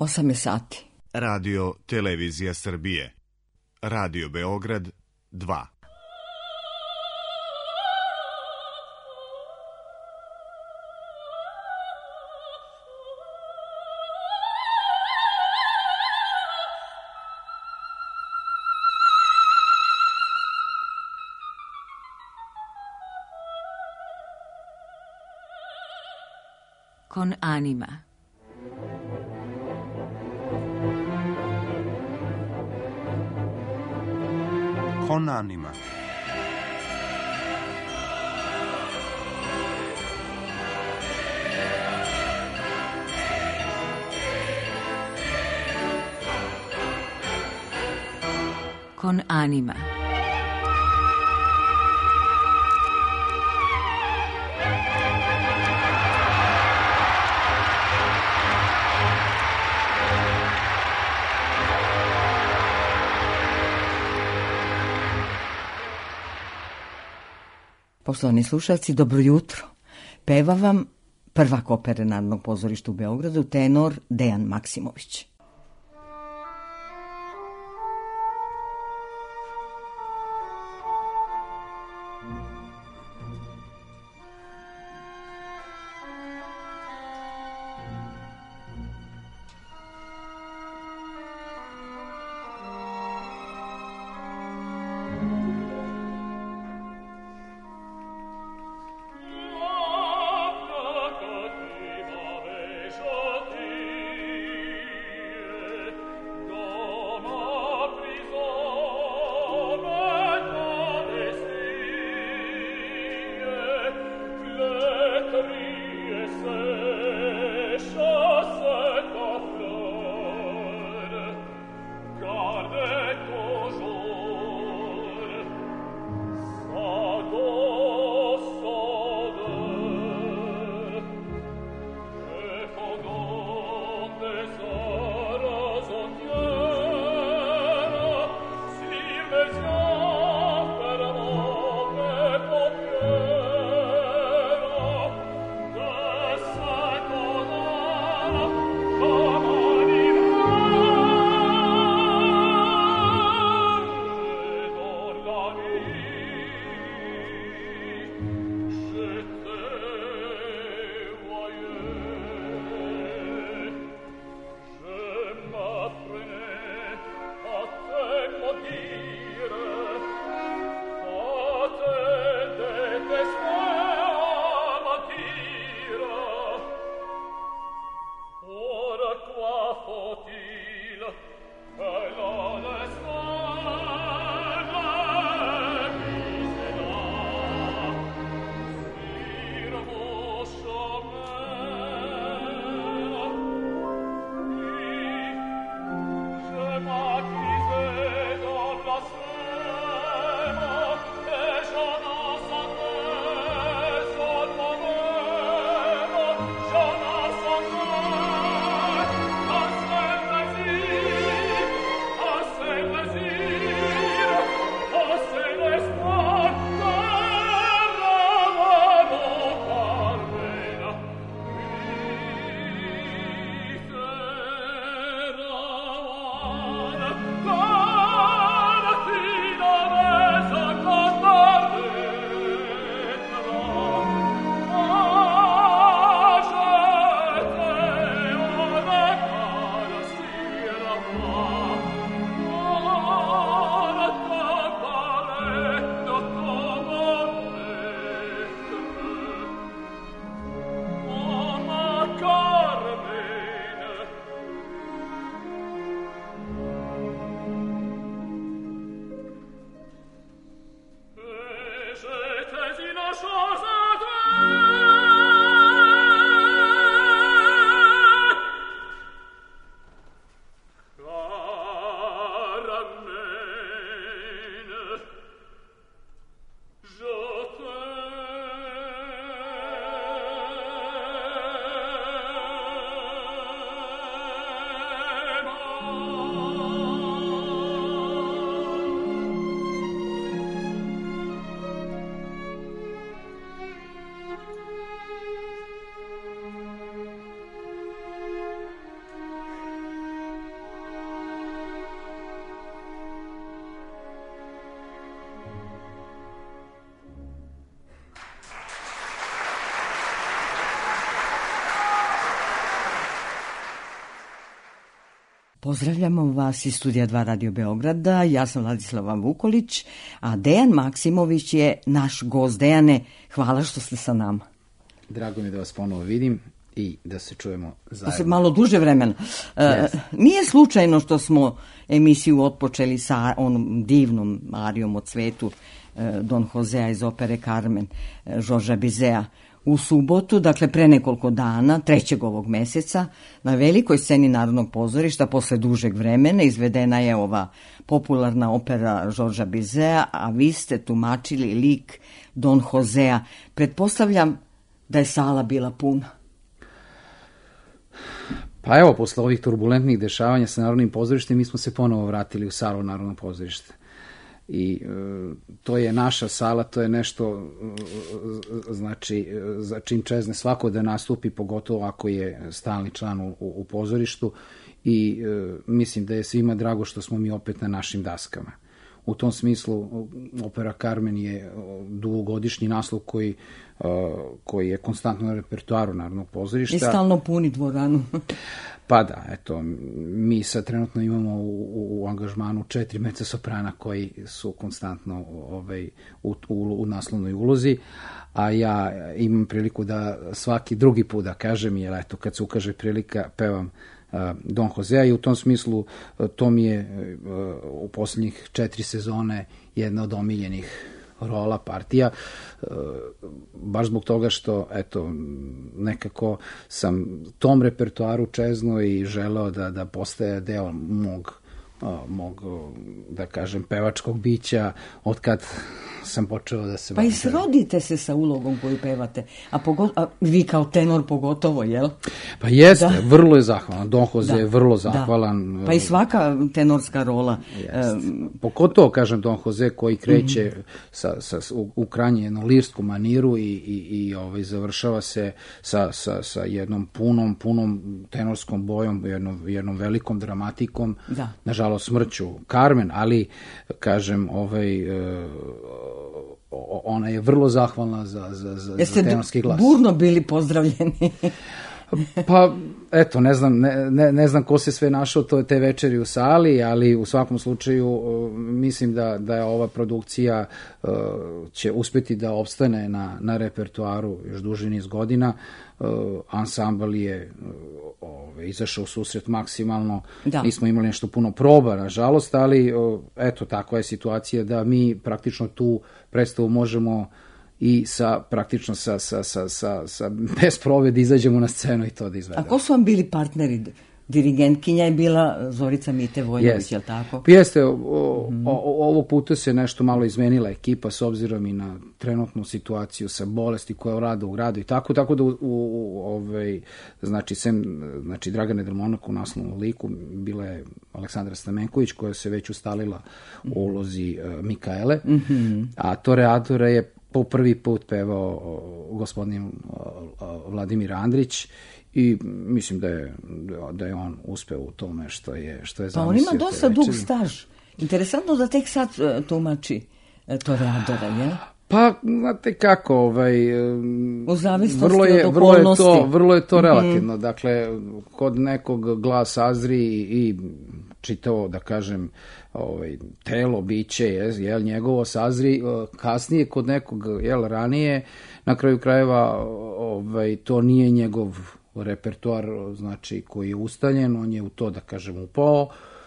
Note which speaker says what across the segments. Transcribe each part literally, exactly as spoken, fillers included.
Speaker 1: osam je sati.
Speaker 2: Radio Televizija Srbije. Radio Beograd dva.
Speaker 3: Con anima.
Speaker 4: Con anima.
Speaker 3: Con anima.
Speaker 1: Poštovani slušalci, dobro jutro. Peva vam prvak opere Narodnog pozorišta u Beogradu, tenor Dejan Maksimović.
Speaker 5: Oh
Speaker 1: Pozdravljamo vas iz Studija dva Radio Beograda, ja sam Vladislava Vukolić, a Dejan Maksimović je naš gost. Dejane, hvala što ste sa nama.
Speaker 5: Drago mi je da vas ponovo vidim i da se čujemo zajedno.
Speaker 1: Da se malo duže vremena. Yes. Uh, nije slučajno što smo emisiju otpočeli sa onom divnom arijom od svetu uh, Don Josea iz opere Carmen uh, Žorža Bizea. U subotu, dakle pre nekoliko dana, trećeg ovog meseca, na velikoj sceni Narodnog pozorišta, posle dužeg vremena, izvedena je ova popularna opera Žorža Bizea, a vi ste tumačili lik Don Josea. Pretpostavljam da je sala bila puna.
Speaker 5: Pa evo, posle ovih turbulentnih dešavanja sa Narodnim pozorištem, mi smo se ponovo vratili u salu Narodnog pozorišta. I e, to je naša sala, to je nešto e, znači za čim čezne svako da nastupi, pogotovo ako je stalni član u, u pozorištu i e, mislim da je svima drago što smo mi opet na našim daskama. U tom smislu opera Carmen je dugogodišnji naslov koji, uh, koji je konstantno na repertoaru Narodnog pozorišta.
Speaker 1: I stalno puni dvoranu.
Speaker 5: Pa da, eto, mi sad trenutno imamo u, u angažmanu četiri mezzosoprana koji su konstantno ovaj, u, u, u naslovnoj ulozi, a ja imam priliku da svaki drugi put da kažem, jer eto, kad se ukaže prilika, pevam Don Josea i u tom smislu to mi je u posljednjih četiri sezone jedna od omiljenih rola, partija, baš zbog toga što eto, nekako sam tom repertoaru čeznuo i želeo da, da postaje deo mog, mog, da kažem, pevačkog bića od kad sam počeo da se...
Speaker 1: Pa i srodite se sa ulogom koju pevate, a, pogo... a vi kao tenor pogotovo, jel?
Speaker 5: Pa jeste, da. Vrlo je zahvalan. Don Jose
Speaker 1: da.
Speaker 5: je vrlo zahvalan.
Speaker 1: Da. Pa i svaka tenorska rola.
Speaker 5: Um, Pogotovo, kažem, Don Jose koji kreće mm-hmm. sa, sa, u, u krajnje jednu lirsku maniru i, i, i ovaj, završava se sa, sa, sa jednom punom, punom tenorskom bojom, jednom, jednom velikom dramatikom, da. Nažalost smrću Carmen, ali, kažem, ovaj... Uh, ona je vrlo zahvalna za, za, za, za tenorski glas.
Speaker 1: Jeste burno bili pozdravljeni?
Speaker 5: Pa, eto, ne znam, ne, ne, ne znam ko se sve našao to, te večeri u sali, ali u svakom slučaju uh, mislim da, da je ova produkcija uh, će uspjeti da opstane na, na repertoaru još duži niz godina. Uh, ansambl je uh, ove, izašao u susret maksimalno, da. Nismo imali nešto puno proba, nažalost, ali uh, eto, takva je situacija da mi praktično tu predstavu možemo i sa praktično sa, sa, sa, sa, sa bez prove da izađemo na scenu i to da izvedemo.
Speaker 1: A ko su vam bili partneri? Dirigentkinja je bila Zorica Mite Vojnović, je li tako?
Speaker 5: Jeste, o, mm. o, ovo puta se nešto malo izmenila ekipa s obzirom i na trenutnu situaciju sa bolesti koja rada u gradu i tako, tako da u, u ovaj, znači, sem, znači Dragane Drmonak u naslovnom liku bila je Aleksandra Stamenković koja se već ustalila u ulozi uh, Mikaele, mm-hmm. a Toreadora je po prvi put pevao gospodin Vladimir Andrić i mislim da je, da je on uspeo u tome što je, što je zamislio.
Speaker 1: Pa on ima dosta dug staž. Interesantno da tek sad tumači Toreadora, je?
Speaker 5: Pa, znate kako, ovaj,
Speaker 1: u zavisnosti
Speaker 5: vrlo je,
Speaker 1: od
Speaker 5: vrlo je
Speaker 1: okolnosti.
Speaker 5: to, vrlo je to relativno. Mm-hmm. Dakle, kod nekog glas Azri i čitao, da kažem, ovaj, telo, biće, je, jel, njegovo sazri, kasnije kod nekog, jel, ranije, na kraju krajeva, ovaj, to nije njegov repertoar, znači, koji je ustaljen, on je u to, da kažem, upao,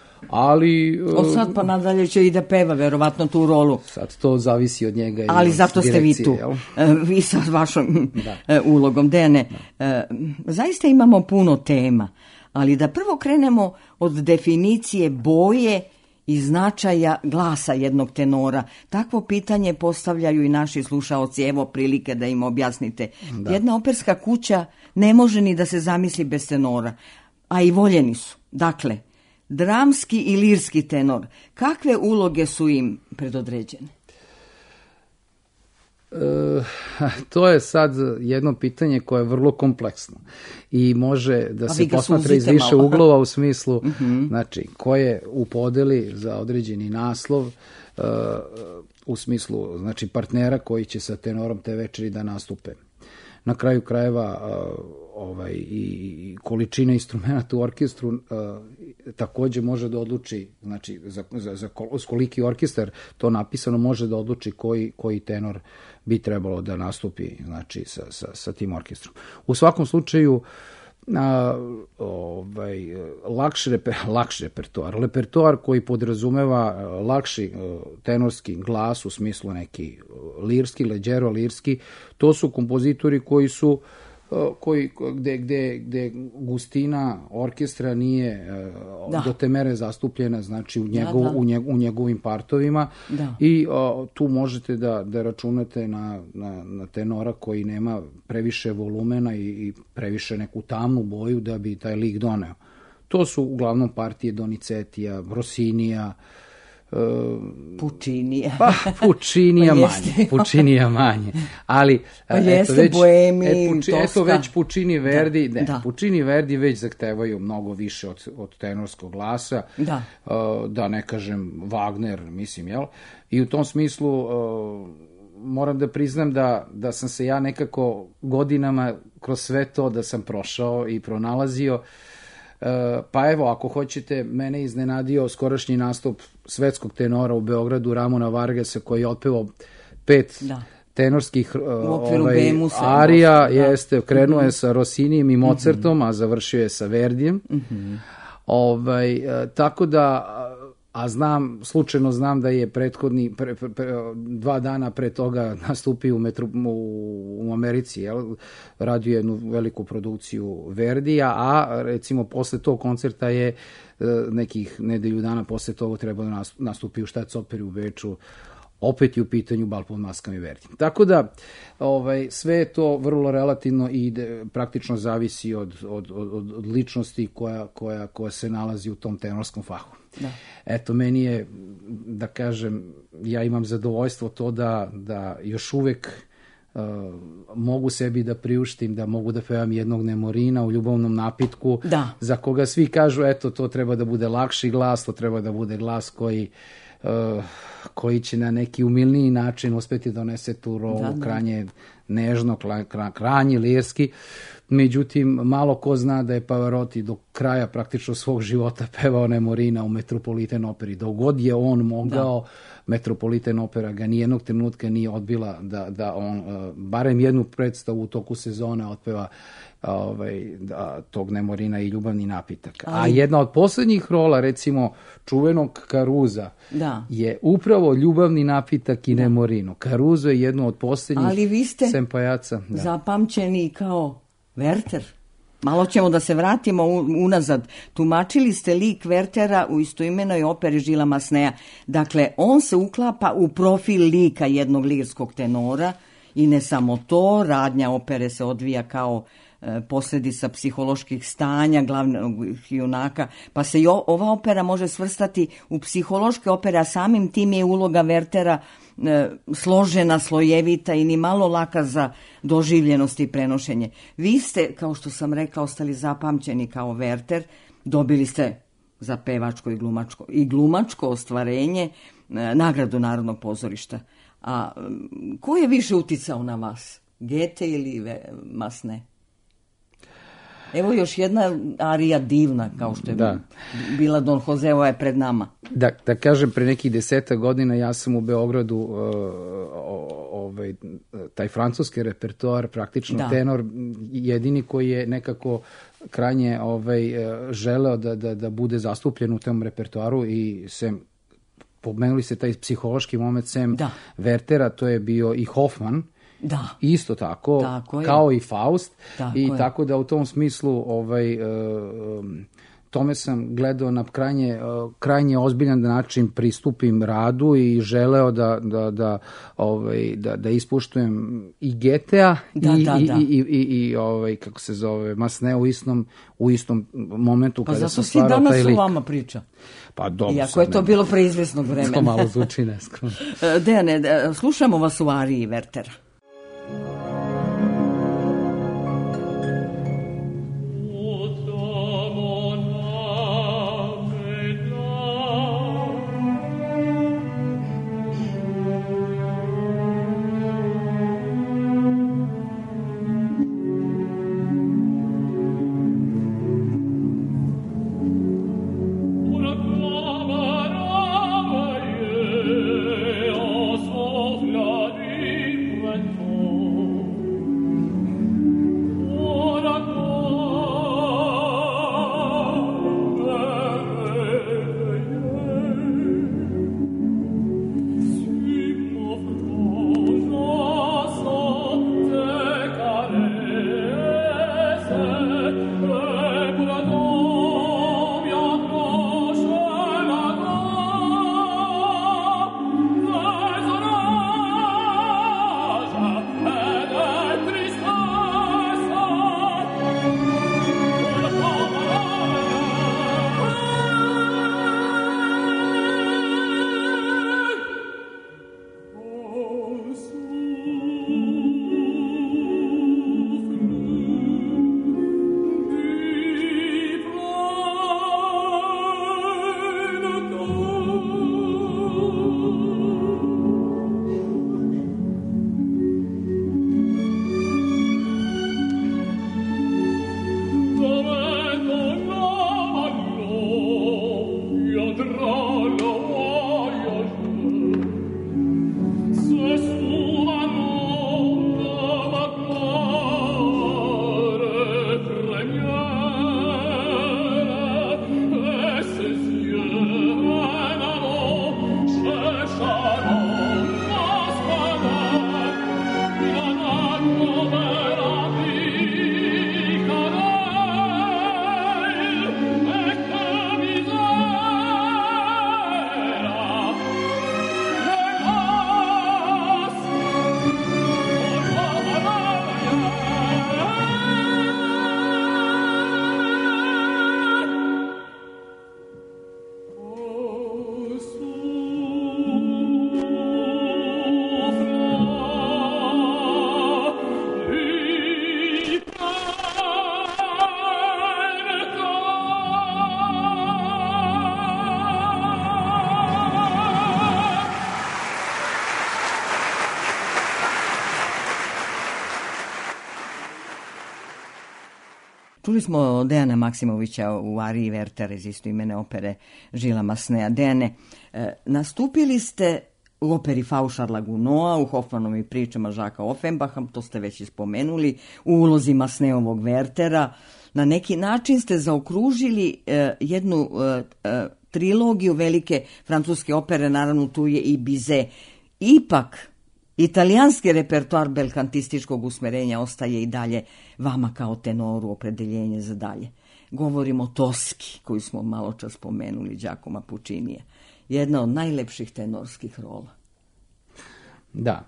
Speaker 5: ali...
Speaker 1: Od sad pa nadalje će i da peva, verovatno, tu rolu.
Speaker 5: Sad to zavisi od njega i
Speaker 1: ali
Speaker 5: od
Speaker 1: zato ste vi tu, jel? Vi sa vašom da. ulogom. Dejane, da. Zaista imamo puno tema, ali da prvo krenemo od definicije boje i značaja glasa jednog tenora. Takvo pitanje postavljaju i naši slušaoci, evo prilike da im objasnite. Da. Jedna operska kuća ne može ni da se zamisli bez tenora, a i voljeni su. Dakle, dramski i lirski tenor, kakve uloge su im predodređene?
Speaker 5: E, to je sad jedno pitanje koje je vrlo kompleksno i može da se posmatra iz više malo. uglova u smislu, mm-hmm. znači, ko je u podeli za određeni naslov, uh, u smislu, znači, partnera koji će sa tenorom te večeri da nastupe. Na kraju krajeva uh, ovaj, i količina instrumenta u orkestru uh, takođe može da odluči, znači za, za, za koliki orkestar to napisano može da odluči koji, koji tenor bi trebalo da nastupi, znači sa, sa, sa tim orkestrom. U svakom slučaju, a, ovaj, lakši, reper, lakši repertoar, repertoar koji podrazumeva lakši tenorski glas u smislu neki lirski, leđero lirski, to su kompozitori koji su koji, gde, gde, gde gustina orkestra nije da. do te mere zastupljena, znači u, njegov, da, da. U, njeg, u njegovim partovima da. I o, tu možete da, da računate na, na, na tenora koji nema previše volumena i, i previše neku tamnu boju da bi taj lik doneo. To su uglavnom partije Donizetija, Rossinija,
Speaker 1: Pučinija.
Speaker 5: Pa, Pučinija pa manje. Pučinija manje. Ali,
Speaker 1: pa eto, već,
Speaker 5: Boemi, et, puči, eto već Pučini Verdi, da, ne, da. Pučini Verdi već zahtevaju mnogo više od, od tenorskog glasa. Da. Uh, da ne kažem Wagner, mislim, jel? I u tom smislu uh, moram da priznam da, da sam se ja nekako godinama kroz sve to da sam prošao i pronalazio. Uh, pa evo, ako hoćete, mene iznenadio skorašnji nastup svetskog tenora u Beogradu, Ramona Vargasa, koji je otpevao pet da. tenorskih uh, ovaj, arija, da. jeste, krenuo je sa Rossinijem i Mozartom, mm-hmm. a završio je sa Verdijem. Mm-hmm. Ovaj, uh, tako da, a znam, slučajno znam da je prethodni, pre, pre, pre, dva dana pre toga nastupio u, metru, u, u Americi, jel? Radio jednu veliku produkciju Verdija, a recimo posle tog koncerta je nekih nedelju dana posle toga trebalo da nastupi u Štatsoperi u Beču, opet je u pitanju Bal pod maskama i Verdi. Tako da, ovaj, sve je to vrlo relativno i de, praktično zavisi od, od, od, od ličnosti koja, koja, koja se nalazi u tom tenorskom fahu. Da. Eto, meni je, da kažem, ja imam zadovoljstvo to da, da još uvek uh, mogu sebi da priuštim, da mogu da pevam jednog Nemorina u ljubavnom napitku, da. za koga svi kažu, eto, to treba da bude lakši glas, to treba da bude glas koji uh, koji će na neki umilniji način uspeti donese tu rolu, da, da. kranje nežno, kranje lirski. Međutim, malo ko zna da je Pavarotti do kraja praktično svog života pevao Nemorina u Metropolitan operi. Dok god je on mogao, da. Metropolitan opera ga nijednog trenutka nije odbila da, da on uh, barem jednu predstavu u toku sezone otpeva ovaj, da, tog Nemorina i ljubavni napitak. Ali... A jedna od poslednjih rola, recimo čuvenog Karuza, da. je upravo ljubavni napitak i da. Nemorino. Karuzo je jedno od poslednjih
Speaker 1: Ali vi ste
Speaker 5: sempajaca. Da.
Speaker 1: zapamćeni kao Werther. Malo ćemo da se vratimo unazad. Tumačili ste lik Werthera u istoimenoj operi Žila Masneja. Dakle, on se uklapa u profil lika jednog lirskog tenora i ne samo to, radnja opere se odvija kao e, posljedica psiholoških stanja glavnog junaka, pa se i o, ova opera može svrstati u psihološke opere, a samim tim je uloga Werthera e, složena, slojevita i ni malo laka za doživljenost i prenošenje. Vi ste, kao što sam rekla, ostali zapamćeni kao Werther, dobili ste za pevačko i glumačko, i glumačko ostvarenje e, nagradu Narodnog pozorišta. A ko je više uticao na vas? Goethe ili Masne? Evo još jedna arija divna, kao što je da. bila Don Joseo je pred nama.
Speaker 5: Da, da kažem, pre nekih deseta godina ja sam u Beogradu uh, ovaj, taj francuski repertoar, praktično da. tenor, jedini koji je nekako krajnje ovaj, želeo da, da, da bude zastupljen u tom repertoaru i sem pomenuli se taj psihološki moment sem da. Werthera, to je bio i Hoffman, da. isto tako, tako kao i Faust, tako i je. tako da u tom smislu ovaj, uh, tome sam gledao na krajnje, uh, krajnje ozbiljan način pristupim radu i želeo da, da, da, ovaj, da, da ispuštujem i Goethea da, i, da, i, da. i, i, i, i ovaj, kako se zove, Masne u istom, u istom momentu
Speaker 1: pa
Speaker 5: kada
Speaker 1: sam
Speaker 5: stvarao taj lik.
Speaker 1: Pa zato si danas u vama priča.
Speaker 5: Pa dobro,
Speaker 1: iako je to bilo pre izvesnog vremena.
Speaker 5: To malo zvuči neskromno.
Speaker 1: Dejane, slušamo vas u ariji Werthera. Čuli smo Dejana Maksimovića u ariji Werther iz istoimene opere Žila Masnea. Dejane, e, nastupili ste u operi Faušarla Gunoa, u Hoffmanovim pričama Žaka Offenbacha, to ste već ispomenuli, u ulozi Masneovog Wertera. Na neki način ste zaokružili e, jednu e, e, trilogiju velike francuske opere, naravno tu je i Bizet. Ipak, italijanski repertoar belkantističkog usmerenja ostaje i dalje vama kao tenoru opredeljenje za dalje. Govorimo o Toski, koju smo malo čas spomenuli, Giacomo Puccinija. Jedna od najlepših tenorskih rola.
Speaker 5: Da.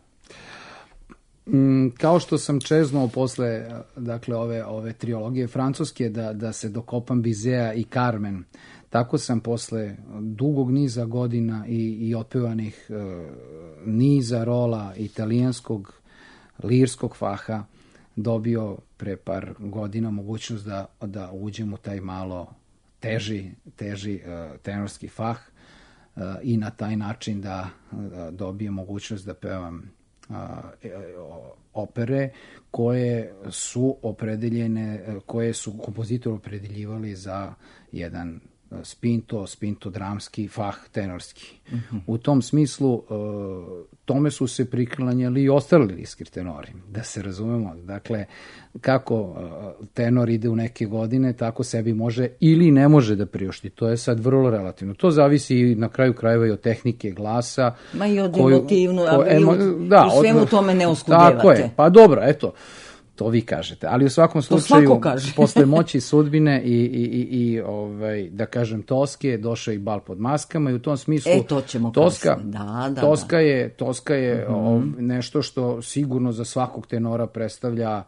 Speaker 5: Mm, kao što sam čeznuo posle dakle, ove, ove trilogije francuske da, da se dokopam Bizea i Carmen, tako sam posle dugog niza godina i, i otpevanih e, niza rola italijanskog lirskog faha dobio pre par godina mogućnost da, da uđem u taj malo teži, teži e, tenorski fah e, i na taj način da e, dobijem mogućnost da pevam e, opere koje su opredeljene, koje su kompozitori opredeljivali za jedan spinto, spinto dramski fah tenorski. Uh-huh. U tom smislu tome su se priklanjali i ostali lirski tenori, da se razumemo. Dakle, kako tenor ide u neke godine, tako sebi može ili ne može da priušti. To je sad vrlo relativno. To zavisi i na kraju krajeva i od tehnike glasa.
Speaker 1: Ma i od emotivnu, a vi u, da, u svemu od, tome ne oskudevate.
Speaker 5: Tako je. Pa dobro, eto. To vi kažete, ali u svakom slučaju posle moći sudbine i, i, i, i ovaj, da kažem Toske došao i Bal pod maskama i u tom smislu
Speaker 1: e, to ćemo
Speaker 5: Toska,
Speaker 1: da, da,
Speaker 5: Toska
Speaker 1: da.
Speaker 5: je, Toska je
Speaker 1: mm-hmm.
Speaker 5: ov, nešto što sigurno za svakog tenora predstavlja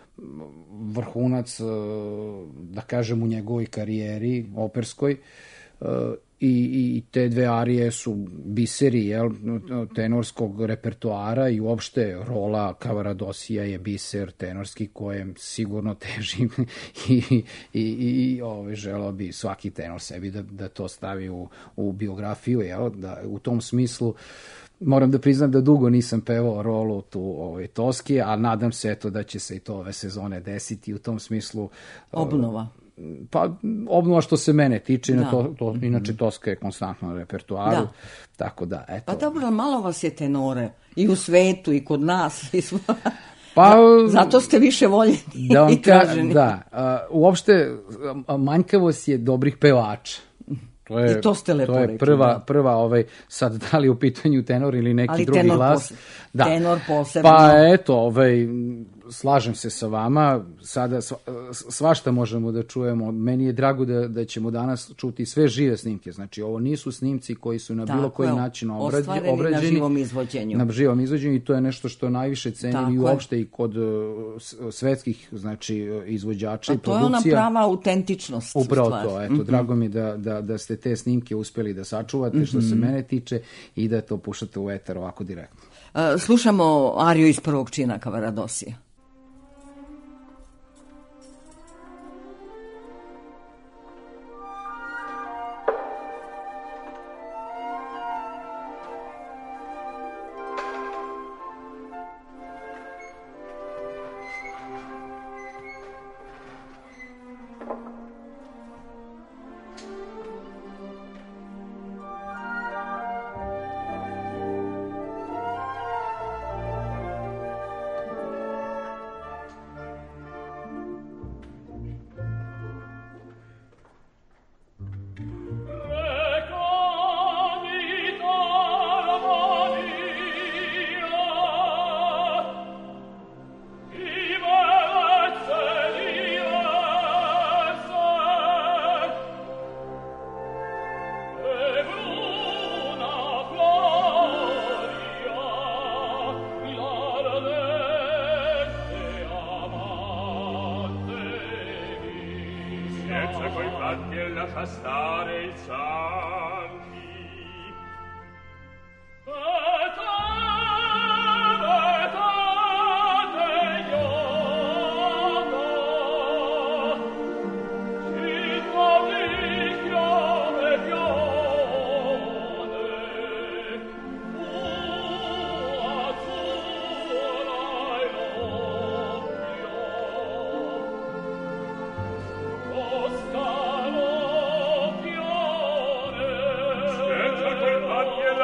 Speaker 5: vrhunac, da kažem, u njegovoj karijeri operskoj. I, i te dve arije su biseri jel, tenorskog repertoara i uopšte rola Cavaradosija je biser tenorski kojem sigurno težim i, i, i ove, želeo bi svaki tenor sebi da, da to stavi u, u biografiju. Jel, da, u tom smislu moram da priznam da dugo nisam pevao rolu tu ove, Toski, a nadam se eto, da će se i to ove sezone desiti u tom smislu.
Speaker 1: Obnova.
Speaker 5: Pa obnova što se mene tiče, da. to, to, inače Toska je konstantno na repertoaru, da. Tako da, eto.
Speaker 1: Pa dobro, malo vas je tenore, i u svetu, i kod nas, i smo...
Speaker 5: Pa,
Speaker 1: zato ste više voljeni
Speaker 5: da
Speaker 1: i traženi.
Speaker 5: Da, uh, uopšte manjkavost je dobrih pevača. To je,
Speaker 1: I to ste lepo
Speaker 5: to je
Speaker 1: rekli,
Speaker 5: prva,
Speaker 1: da.
Speaker 5: prva ovaj, sad da li u pitanju tenor ili neki
Speaker 1: ali
Speaker 5: drugi
Speaker 1: tenor
Speaker 5: glas.
Speaker 1: Pos-
Speaker 5: da.
Speaker 1: Tenor posebno.
Speaker 5: Pa eto, ovaj, slažem se sa vama, sada svašta možemo da čujemo. Meni je drago da, da ćemo danas čuti sve žive snimke. Znači, ovo nisu snimci koji su na tako bilo koji je, način obrađeni.
Speaker 1: Ostvareni na živom izvođenju.
Speaker 5: Na živom izvođenju i to je nešto što najviše cenim i uopšte i kod uh, svetskih znači, izvođača i produkcija.
Speaker 1: A to je ona prava autentičnost.
Speaker 5: Upravo to, eto, mm-hmm. drago mi da, da, da ste te snimke uspeli da sačuvate mm-hmm. što se mene tiče i da to puštate u eter ovako direktno.
Speaker 1: Uh, slušamo ariju iz prvog čina Cavaradosija.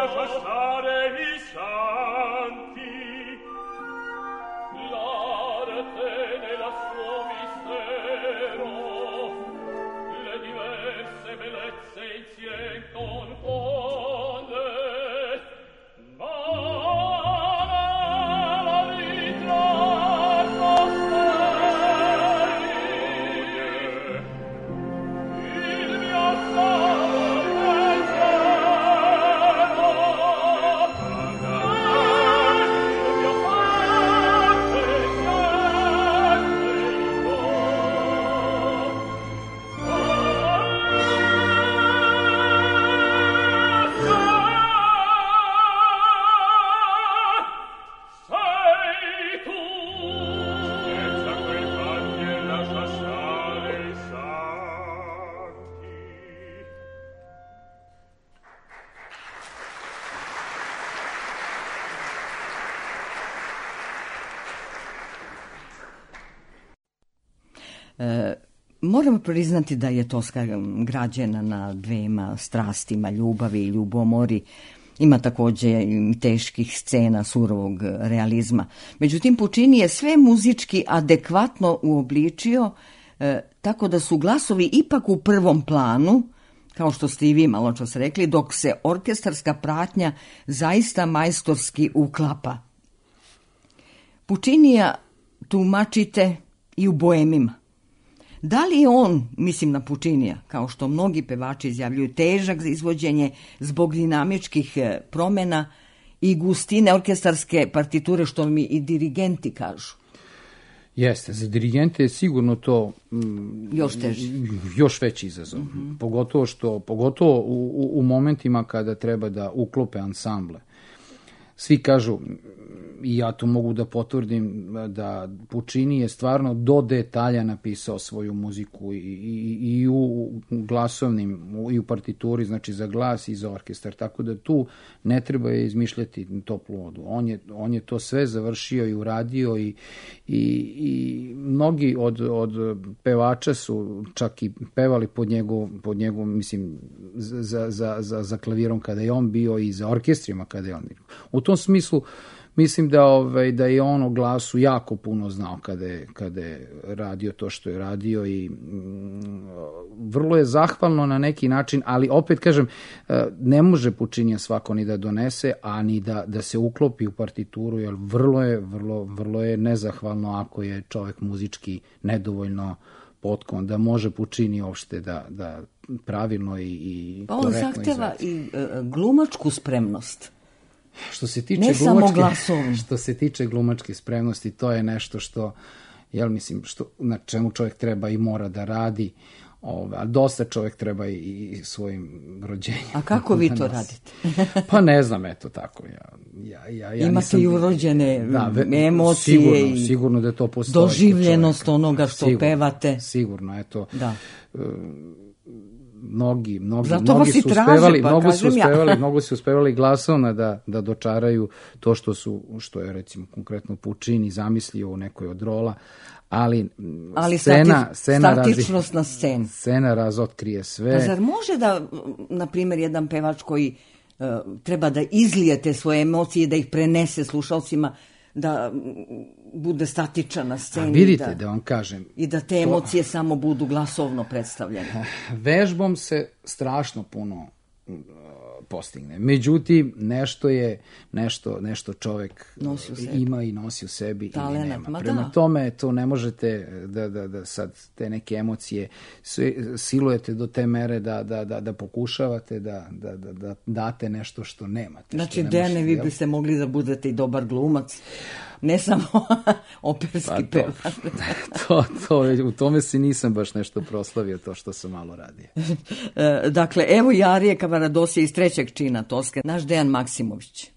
Speaker 1: E, moramo priznati da je Toska građena na dvema strastima, ljubavi i ljubomori. Ima također teških scena surovog realizma. Međutim, Puccini je sve muzički adekvatno uobličio, e, tako da su glasovi ipak u prvom planu, kao što ste i vi malo čas rekli, dok se orkestarska pratnja zaista majstorski uklapa. Puccinija tumačite i u Boemima. Da li je on, mislim na Puccinija, kao što mnogi pevači izjavljuju, težak za izvođenje zbog dinamičkih promjena i gustine orkestarske partiture, što mi i dirigenti kažu?
Speaker 5: Jeste, za dirigente je sigurno to
Speaker 1: mm, još teži.
Speaker 5: Još veći izazov. Mm-hmm. Pogotovo, što, pogotovo u, u, u momentima kada treba da uklope ansamble. Svi kažu, i ja to mogu da potvrdim, da Puccini je stvarno do detalja napisao svoju muziku i, i, i u glasovnim, i u partituri, znači za glas i za orkestar, tako da tu ne treba izmišljati toplu vodu. On je, on je to sve završio i uradio i, i, i mnogi od, od pevača su čak i pevali pod njegov, pod njegov mislim, za, za, za, za klavirom kada je on bio i za orkestrima kada je on bio. U tom smislu mislim da ovaj da je on o glasu jako puno znao kada je, kada je radio to što je radio i mm, vrlo je zahvalno na neki način, ali opet kažem, ne može Puccinija svako ni da donese, a ni da, da se uklopi u partituru, jer vrlo je, vrlo, vrlo je nezahvalno ako je čovjek muzički nedovoljno potkovan, da može Puccini uopšte da, da pravilno i, i
Speaker 1: pa on zahteva i uh, glumačku spremnost.
Speaker 5: Što se tiče
Speaker 1: ne
Speaker 5: glumačke, što se tiče glumačke spremnosti, to je nešto što, jel mislim, što, na čemu čovjek treba i mora da radi, ove, a dosta čovjek treba i, i svojim rođenjem.
Speaker 1: A kako vi to radite?
Speaker 5: Pa ne znam, eto tako. Ja, ja, ja, ja
Speaker 1: imate i urođene da, ve, emocije
Speaker 5: sigurno,
Speaker 1: i
Speaker 5: sigurno da to postoji,
Speaker 1: doživljenost onoga što
Speaker 5: sigurno,
Speaker 1: pevate.
Speaker 5: Sigurno, eto.
Speaker 1: Da.
Speaker 5: Mnogi, mnogi,
Speaker 1: zato
Speaker 5: mnogi su
Speaker 1: traže,
Speaker 5: uspevali,
Speaker 1: pa,
Speaker 5: mnogo su uspevali,
Speaker 1: ja.
Speaker 5: mnogo su uspevali glasovno da, da dočaraju to što su, što je recimo konkretno Puccini zamislio u nekoj od rola, ali,
Speaker 1: ali
Speaker 5: scena,
Speaker 1: stati,
Speaker 5: scena
Speaker 1: statičnost
Speaker 5: razi,
Speaker 1: na sceni.
Speaker 5: Scena razotkrije sve.
Speaker 1: A zar može da, na primjer, jedan pevač koji uh, treba da izlije te svoje emocije, da ih prenese slušalcima, da bude statičan na sceni.
Speaker 5: A vidite, da,
Speaker 1: da
Speaker 5: vam kažem.
Speaker 1: I da te emocije to, samo budu glasovno predstavljene.
Speaker 5: Vežbom se strašno puno uh, postigne. Međutim, nešto je, nešto, nešto čovjek ima i nosi u sebi
Speaker 1: talenat,
Speaker 5: ili nema.
Speaker 1: ma
Speaker 5: Prema
Speaker 1: da.
Speaker 5: tome, to ne možete da, da, da sad te neke emocije silujete do te mere da, da, da, da pokušavate da, da, da, da date nešto što nemate.
Speaker 1: Znači,
Speaker 5: što ne
Speaker 1: Dejane,
Speaker 5: možete,
Speaker 1: vi
Speaker 5: jel?
Speaker 1: biste mogli da budete i dobar glumac, ne samo operski
Speaker 5: pa to,
Speaker 1: pevač.
Speaker 5: to, to, u tome si nisam baš nešto proslavio, to što sam malo radio.
Speaker 1: Dakle, evo i arije Cavaradosija iz trećeg čina Toske, naš Dejan Maksimović.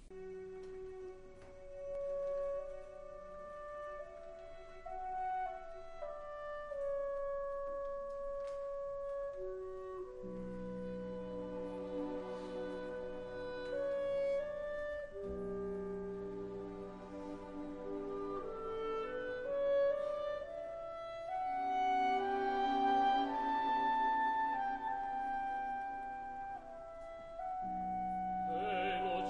Speaker 6: Lo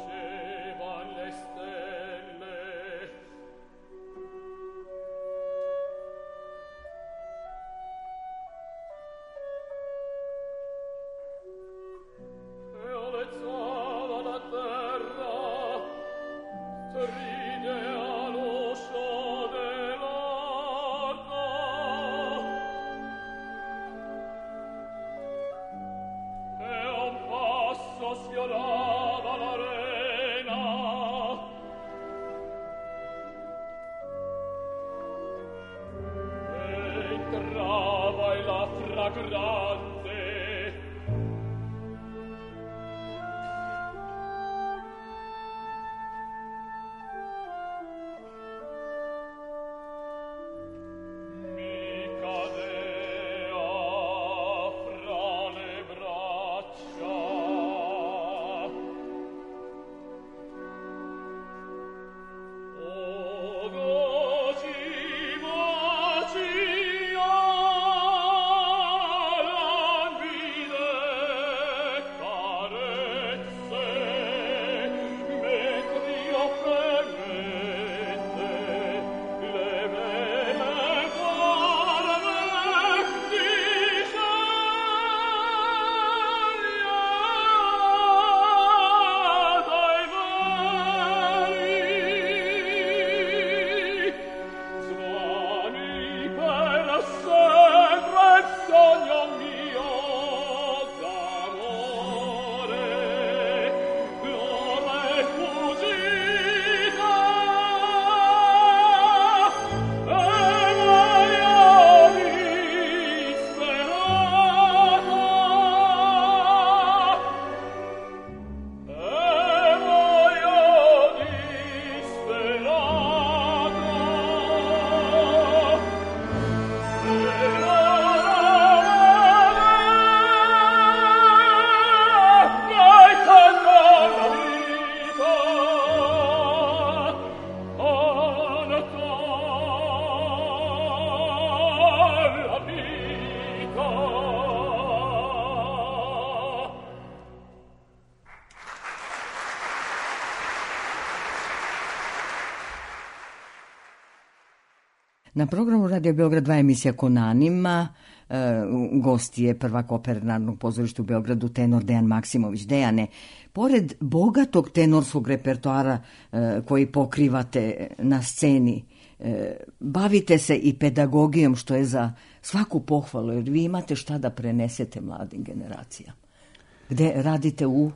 Speaker 1: Na programu Radio Beograd dva emisija Konanima. E, gost je prvak Opere Narodnog pozorišta u Beogradu, tenor Dejan Maksimović. Dejane, pored bogatog tenorskog repertoara e, koji pokrivate na sceni, e, bavite se i pedagogijom, što je za svaku pohvalu, jer vi imate šta da prenesete mladim generacijama. Gde radite u...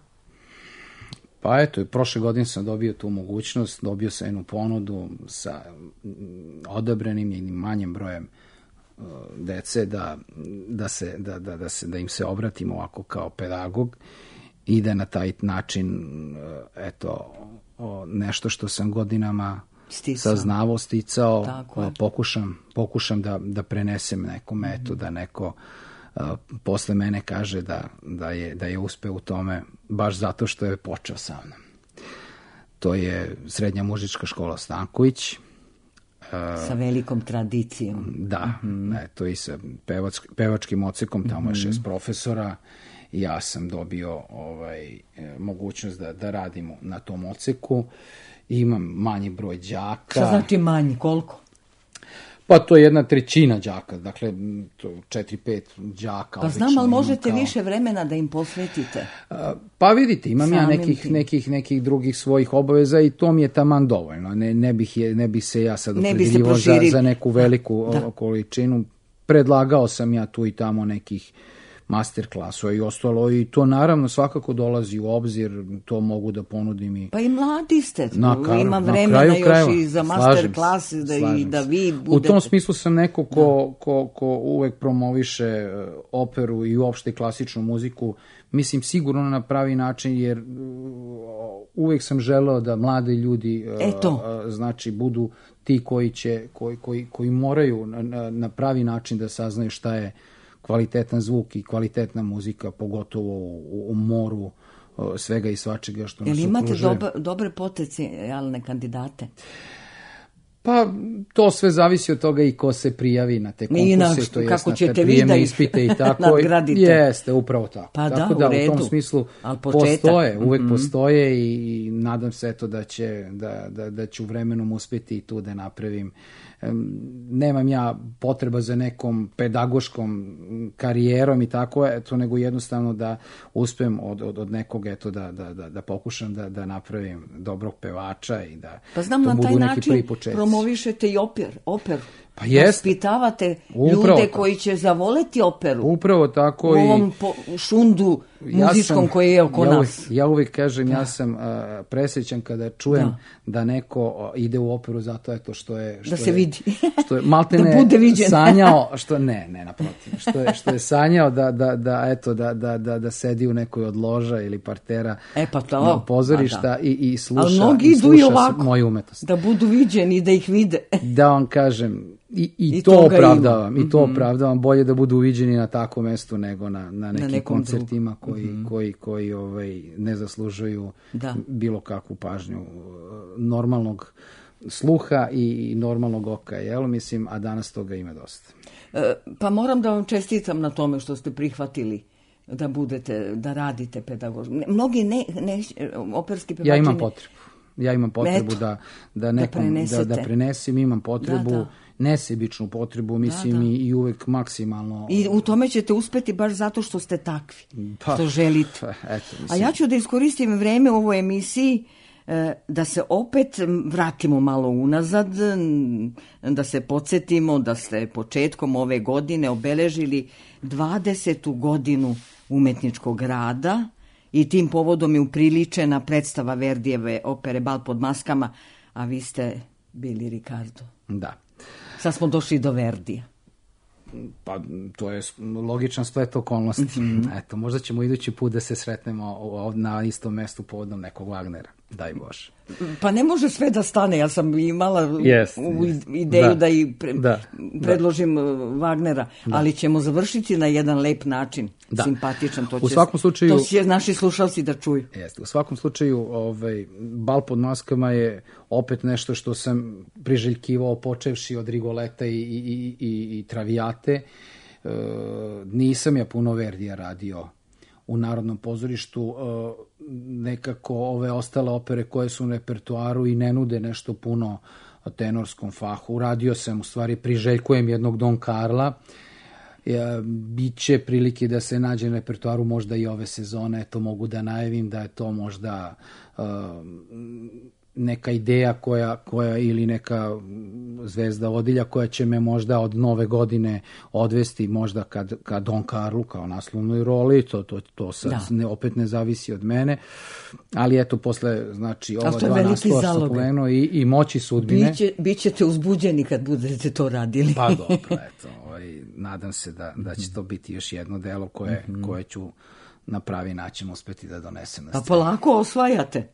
Speaker 5: Pa eto, prošle godine sam dobio tu mogućnost, dobio sam jednu ponudu sa odabranim i manjim brojem uh, dece da, da, se, da, da, da, se, da im se obratimo ovako kao pedagog i da na taj način uh, eto, o, nešto što sam godinama
Speaker 1: Stisao.
Speaker 5: saznavao, sticao, o, pokušam, pokušam da, da prenesem nekome, eto, da neko Uh, posle mene kaže da, da, je, da je uspeo u tome baš zato što je počeo sa mnom. To je Srednja muzička škola Stanković. Uh,
Speaker 1: sa velikom tradicijom.
Speaker 5: Da, mm-hmm. eto i sa pevač, pevačkim odsekom, tamo je šest mm-hmm. profesora i ja sam dobio ovaj, mogućnost da, da radimo na tom odseku. Imam manji broj đaka.
Speaker 1: Šta znači manji, koliko?
Speaker 5: Pa to je jedna trećina đaka, dakle četiri pet đaka.
Speaker 1: Pa znam, ali možete kao... više vremena da im posvetite.
Speaker 5: Pa vidite, imam Samim ja nekih, nekih, nekih drugih svojih obaveza i to mi je taman dovoljno. Ne, ne, bih, je, ne bih se ja sad opredeljivao za, za neku veliku da. količinu. Predlagao sam ja tu i tamo nekih master klasova i ostalo i to naravno svakako dolazi u obzir, to mogu da ponudim i...
Speaker 1: Pa i mladi ste, na kar, ima vremena kraju, još krajeva. I za master klase da, i da vi budete...
Speaker 5: U tom smislu sam neko ko, ko, ko uvek promoviše operu i uopšte klasičnu muziku, mislim sigurno na pravi način, jer uvek sam želeo da mladi ljudi
Speaker 1: Eto.
Speaker 5: znači budu ti koji će, koji, koji, koji moraju na, na pravi način da saznaju šta je kvalitetan zvuk i kvalitetna muzika, pogotovo u, u moru svega i svačega što nas
Speaker 1: okružuje. Jel imate doba, dobre potencijalne kandidate?
Speaker 5: Pa to sve zavisi od toga i ko se prijavi na te konkurse,
Speaker 1: na,
Speaker 5: to jest
Speaker 1: kako
Speaker 5: na
Speaker 1: te
Speaker 5: prijeme ispite i tako. Jeste, upravo tako.
Speaker 1: Pa
Speaker 5: tako
Speaker 1: da,
Speaker 5: da
Speaker 1: u,
Speaker 5: u tom smislu postoje, uvek mm-hmm. postoje i nadam se eto da će, da, da, da ću vremenom uspjeti i tu da napravim nemam ja potreba za nekom pedagoškom karijerom i tako, eto, nego jednostavno da uspem od, od, od nekog, eto, da, da, da, da pokušam da, da napravim dobrog pevača i da
Speaker 1: pa znam,
Speaker 5: to
Speaker 1: na
Speaker 5: budu
Speaker 1: taj
Speaker 5: neki
Speaker 1: način
Speaker 5: prvi početci.
Speaker 1: Promovišete i oper, operu.
Speaker 5: Pa jest.
Speaker 1: Vaspitavate
Speaker 5: Upravo
Speaker 1: ljude
Speaker 5: tako.
Speaker 1: koji će zavoleti operu.
Speaker 5: Upravo tako
Speaker 1: u
Speaker 5: i
Speaker 1: ovom po, šundu muzičkom
Speaker 5: ja sam,
Speaker 1: koji je oko
Speaker 5: ja uvijek,
Speaker 1: nas.
Speaker 5: ja uvijek kažem,
Speaker 1: Da.
Speaker 5: ja sam uh, presrećan kada čujem
Speaker 1: Da.
Speaker 5: da, neko uh, ide u operu zato eto što je što
Speaker 1: Da se
Speaker 5: je,
Speaker 1: vidi.
Speaker 5: što je maltene
Speaker 1: Da bude viđen.
Speaker 5: sanjao, što ne, ne naprotiv, što je što je sanjao da da da eto da da da da sedi u nekoj od loža ili partera
Speaker 1: E pa to,
Speaker 5: na pozorišta
Speaker 1: pa da.
Speaker 5: i i sluša
Speaker 1: Ali mnogi
Speaker 5: i
Speaker 1: idu i
Speaker 5: sluša
Speaker 1: ovako,
Speaker 5: moju umetnost.
Speaker 1: da budu viđeni, da ih vide.
Speaker 5: Da vam kažem, i, i,
Speaker 1: I
Speaker 5: to
Speaker 1: toga
Speaker 5: opravdavam,
Speaker 1: ima.
Speaker 5: i to
Speaker 1: Mhm.
Speaker 5: opravdavam, bolje da budu viđeni na takvom mestu nego na, na nekim
Speaker 1: nekom
Speaker 5: koncertima
Speaker 1: drugom.
Speaker 5: koji,
Speaker 1: Mhm.
Speaker 5: koji, koji ovaj, ne zaslužuju
Speaker 1: Da.
Speaker 5: bilo kakvu pažnju normalnog sluha i normalnog oka, jel? Mislim, a danas toga ima dosta.
Speaker 1: E, pa moram da vam čestitam na tome što ste prihvatili da budete, da radite pedagoški. Ne, mnogi ne, ne, operski pevači...
Speaker 5: Ja imam
Speaker 1: ne-
Speaker 5: potrebu. Ja imam potrebu
Speaker 1: Eto,
Speaker 5: da, da nekom, da,
Speaker 1: prenesete.
Speaker 5: da prenesem, imam potrebu,
Speaker 1: Da, da.
Speaker 5: nesebičnu potrebu, mislim,
Speaker 1: da.
Speaker 5: I, i uvek maksimalno...
Speaker 1: I u tome ćete uspeti baš zato što ste takvi,
Speaker 5: Pa,
Speaker 1: što želite.
Speaker 5: pa, eto,
Speaker 1: A
Speaker 5: mislim.
Speaker 1: ja ću da iskoristim vreme u ovoj emisiji e, da se opet vratimo malo unazad, m, da se podsjetimo da ste početkom ove godine obeležili dvadesetu godinu umetničkog rada i tim povodom je upriličena predstava Verdijeve opere Bal pod maskama, a vi ste bili Ricardo.
Speaker 5: Da.
Speaker 1: Sad smo došli do Verdija.
Speaker 5: Pa to je logičan splet okolnosti.
Speaker 1: Mhm.
Speaker 5: Eto, možda ćemo idući put da se sretnemo o- na istom mestu povodom nekog Wagnera. Daj Bože.
Speaker 1: Pa ne može sve da stane, ja sam imala
Speaker 5: Jest,
Speaker 1: u
Speaker 5: jest.
Speaker 1: ideju
Speaker 5: Da.
Speaker 1: da, i pre,
Speaker 5: Da,
Speaker 1: predložim da. Wagnera, ali ćemo završiti na jedan lep način,
Speaker 5: Da.
Speaker 1: simpatičan. To
Speaker 5: U
Speaker 1: će,
Speaker 5: svakom slučaju-
Speaker 1: to će naši slušalci da čuju.
Speaker 5: Jeste. U svakom slučaju, ovaj, Bal pod maskama je opet nešto što sam priželjkivao počevši od Rigoleta i, i, i, i, i Traviate. E, nisam ja puno Verdija radio u Narodnom pozorištu. E, nekako ove ostale opere koje su u repertoaru i ne nude nešto puno tenorskom fahu. Radio sam, u stvari, priželjkujem jednog Don Carla. Ja, biće prilike da se nađe na repertoaru možda i ove sezone, to mogu da najavim da je to možda uh, neka ideja koja, koja ili neka zvezda vodilja koja će me možda od nove godine odvesti možda kad, kad Don Carlu kao naslovnoj roli, to, to, to sad
Speaker 1: Da.
Speaker 5: ne, opet ne zavisi od mene, ali eto posle znači ova
Speaker 1: to je
Speaker 5: dva
Speaker 1: veliki
Speaker 5: naslova što
Speaker 1: zalogaj.
Speaker 5: pomenuo i, i moći sudbine.
Speaker 1: Biće, bićete uzbuđeni kad budete to radili.
Speaker 5: Pa dobro, eto, ovaj, nadam se da, da će to biti još jedno delo koje, koje ću na pravi način uspeti da donesem na
Speaker 1: Pa
Speaker 5: scenu.
Speaker 1: polako osvajate.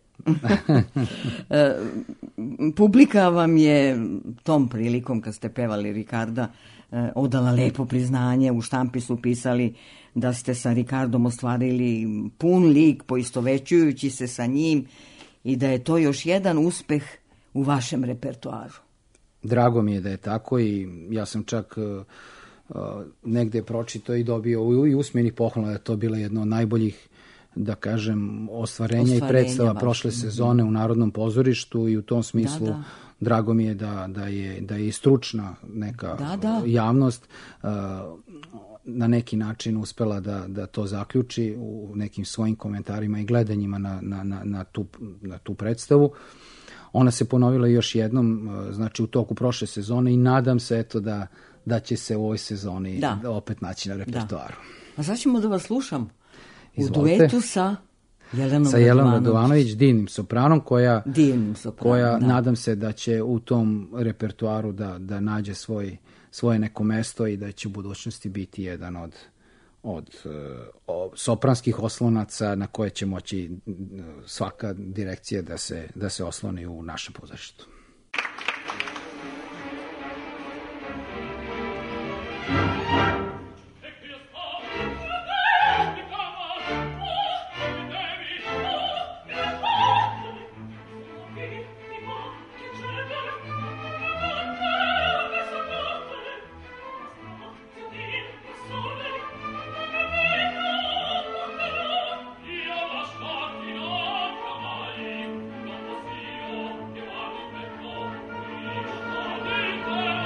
Speaker 1: E, publika vam je tom prilikom kad ste pevali Ricarda e, odala lepo priznanje, u štampi su pisali da ste sa Ricardom ostvarili pun lik poistovećujući se sa njim i da je to još jedan uspeh u vašem repertoaru.
Speaker 5: Drago mi je da je tako i ja sam čak uh, uh, negde pročitao i dobio u- i usmenih pohvala da je to bilo jedno od najboljih, da kažem, ostvarenja,
Speaker 1: Ostvarenja
Speaker 5: i predstava
Speaker 1: vaše.
Speaker 5: prošle sezone u Narodnom pozorištu i u tom smislu
Speaker 1: Da, da.
Speaker 5: drago mi je da, da, je, da je i stručna neka
Speaker 1: Da, da.
Speaker 5: javnost uh, na neki način uspela da, da to zaključi u nekim svojim komentarima i gledanjima na, na, na, na, tu, na tu predstavu. Ona se ponovila još jednom, uh, znači u toku prošle sezone i nadam se eto da, da će se u ovoj sezoni
Speaker 1: Da.
Speaker 5: opet naći na repertoaru.
Speaker 1: A sad ćemo da vas slušam u
Speaker 5: Izvolite.
Speaker 1: duetu sa Jelenom
Speaker 5: Sa Jelenom
Speaker 1: Radovanović.
Speaker 5: Radovanović, divnim sopranom, koja,
Speaker 1: Divnim sopranom,
Speaker 5: koja
Speaker 1: da.
Speaker 5: nadam se da će u tom repertoaru da, da nađe svoj, svoje neko mesto i da će u budućnosti biti jedan od, od uh, o- sopranskih oslonaca na koje će moći uh, svaka direkcija da se, da se osloni u našem pozorištu.
Speaker 6: Io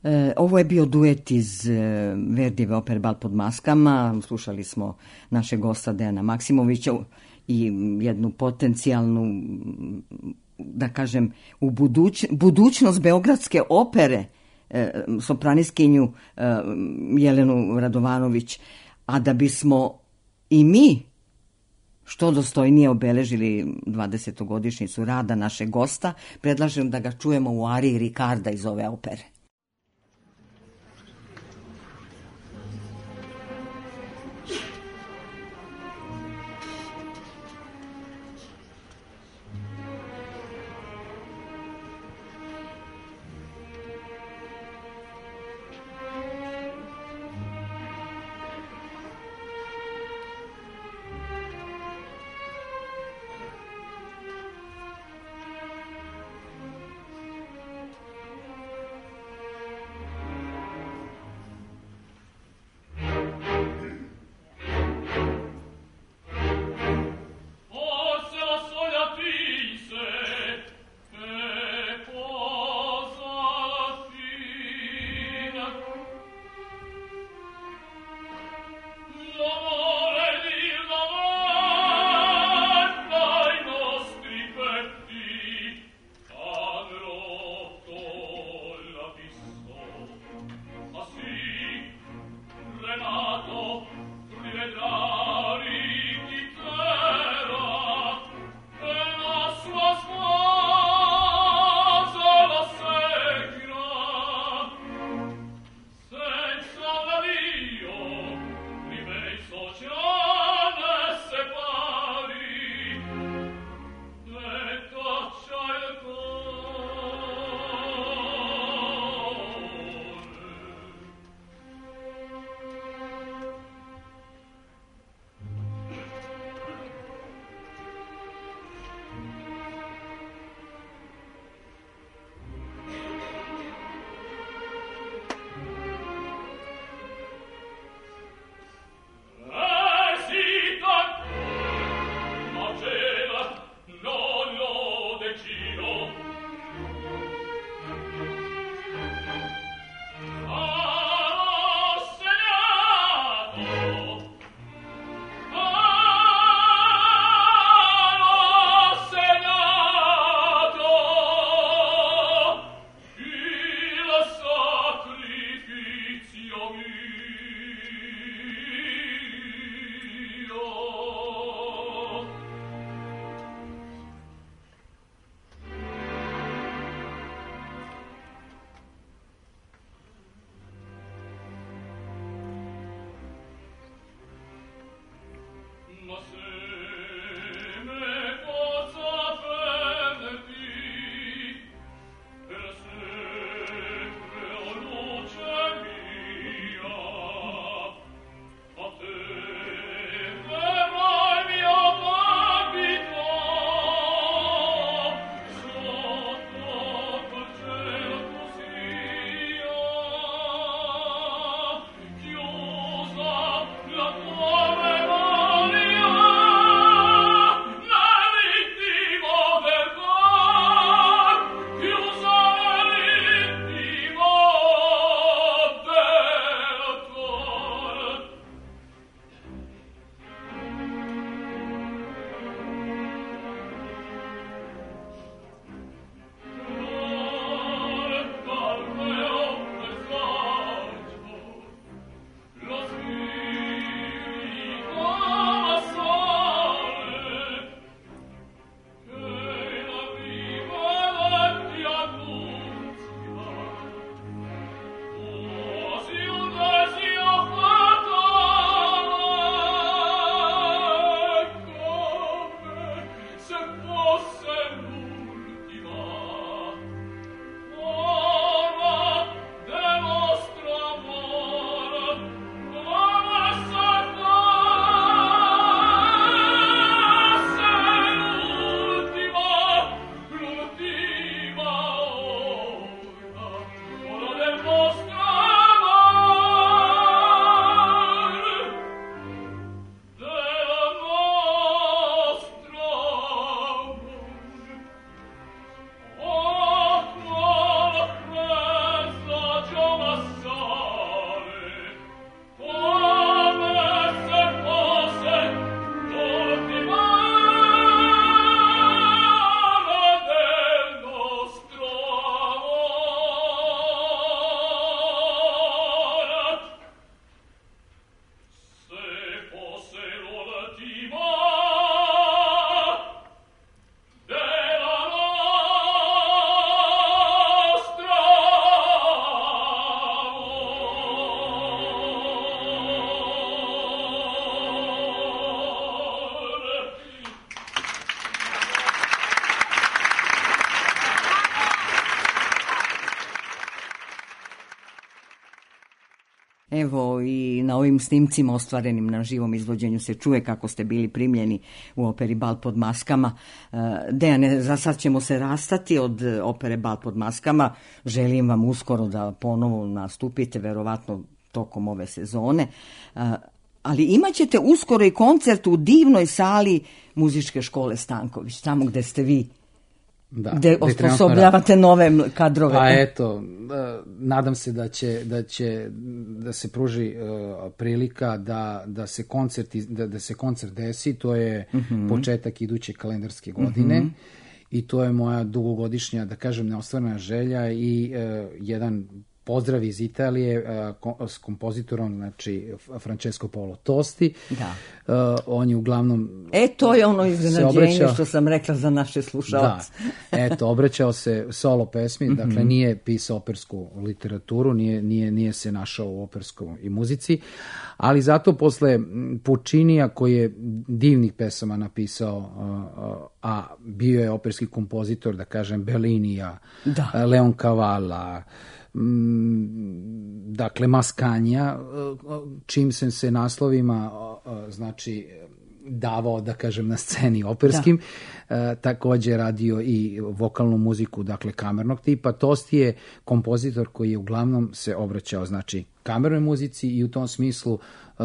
Speaker 1: E, ovo je bio duet iz e, Verdijeve opere Bal pod maskama. Slušali smo našeg gosta Dejana Maksimovića i jednu potencijalnu, da kažem, u buduć, budućnost beogradske opere, e, sopraniskinju e, Jelenu Radovanović. A da bismo i mi što dostojnije obeležili dvadesetogodišnjicu rada našeg gosta, predlažem da ga čujemo u ariji Ricarda iz ove opere. Evo i na ovim snimcima ostvarenim na živom izvođenju se čuje kako ste bili primljeni u operi Bal pod maskama. Dejane, za sad ćemo se rastati od opere Bal pod maskama. Želim vam uskoro da ponovo nastupite, verovatno tokom ove sezone. Ali imat ćete uskoro i koncert u divnoj sali Muzičke škole Stanković, tamo gde ste vi.
Speaker 5: Da,
Speaker 1: gde osposobljavate nove kadrove.
Speaker 5: Pa eto, nadam se da će da, će, da se pruži uh, prilika da, da, se koncert, da, da se koncert desi, to je uh-huh. početak iduće kalendarske godine uh-huh. i to je moja dugogodišnja, da kažem, neostvarena želja i uh, jedan pozdrav iz Italije uh, s kompozitorom, znači Francesco Paolo Tosti.
Speaker 1: Da.
Speaker 5: Uh, on je uglavnom...
Speaker 1: E, to je ono iznenađenje obraćao... što sam rekla za naše slušalce.
Speaker 5: Da, eto, obraćao se solo pesmi, mm-hmm. dakle nije pisao opersku literaturu, nije, nije, nije se našao u operskoj i muzici, ali zato posle Puccinija, koji je divnih pesama napisao, uh, uh, a bio je operski kompozitor, da kažem, Bellinija,
Speaker 1: da.
Speaker 5: Leon Cavala, dakle Mascagna, čim sam se naslovima znači davao, da kažem, na sceni operskim, da. Također radio i vokalnu muziku, dakle kamernog tipa. Tosti je kompozitor koji je uglavnom se obraćao, znači, kamernoj muzici i u tom smislu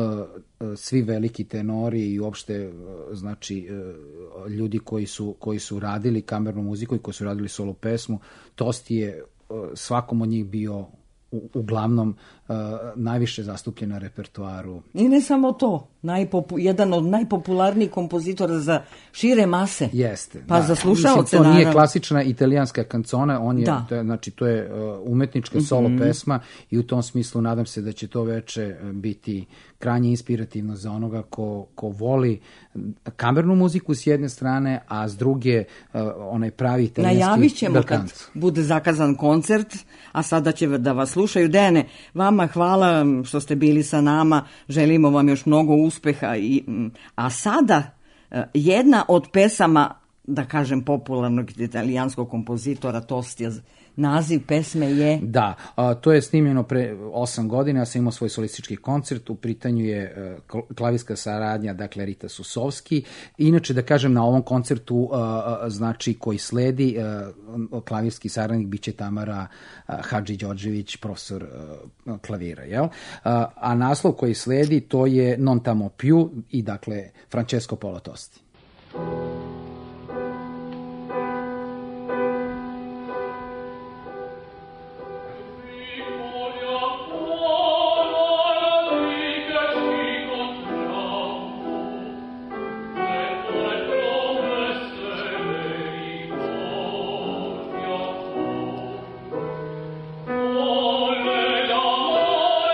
Speaker 5: svi veliki tenori i uopšte, znači, ljudi koji su, koji su radili kamernu muziku i koji su radili solo pesmu, Tosti je svakom od njih bio u, uglavnom uh, najviše zastupljen na repertoaru.
Speaker 1: I ne samo to, najpopu, jedan od najpopularnijih kompozitora za šire mase.
Speaker 5: Jeste.
Speaker 1: Pa
Speaker 5: da.
Speaker 1: za slušaoce,
Speaker 5: to
Speaker 1: naravno.
Speaker 5: Nije klasična italijanska kancona, on je,
Speaker 1: da.
Speaker 5: to je, znači to je uh, umetnička solo mm-hmm. pesma i u tom smislu nadam se da će to veče biti krajnje inspirativno za onoga ko, ko voli kamernu muziku s jedne strane, a s druge uh, onaj pravi italijanski
Speaker 1: najavit ćemo
Speaker 5: belkant.
Speaker 1: Kad bude zakazan koncert, a sada će da vas slušaju. Dejane, vama hvala što ste bili sa nama, želimo vam još mnogo uspeha. I, a sada jedna od pesama, da kažem, popularnog italijanskog kompozitora Tostija, naziv pesme je...
Speaker 5: Da, a, to je snimljeno pre osam godina, ja sam imao svoj solistički koncert, u pitanju je uh, klavijska saradnja, dakle Rita Susovski. Inače, da kažem, na ovom koncertu, uh, uh, znači, koji sledi, uh, klavijski saradnik biće Tamara uh, Hadži Đorđević, profesor uh, klavira, jel? Uh, a naslov koji sledi, to je Non t'amo più i, dakle, Francesco Paolo Tosti.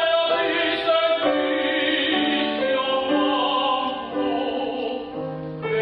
Speaker 6: Thank you.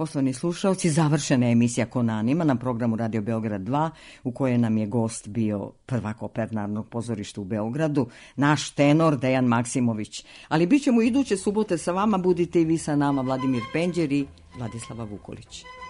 Speaker 1: Poštovani slušalci, završena je emisija Konanima na programu Radio Beograd dva, u kojoj nam je gost bio prvak Opernog pozorišta u Beogradu, naš tenor Dejan Maksimović. Ali bit ćemo iduće subote sa vama, budite i vi sa nama, Vladimir Penđer i Vladislava Vukolić.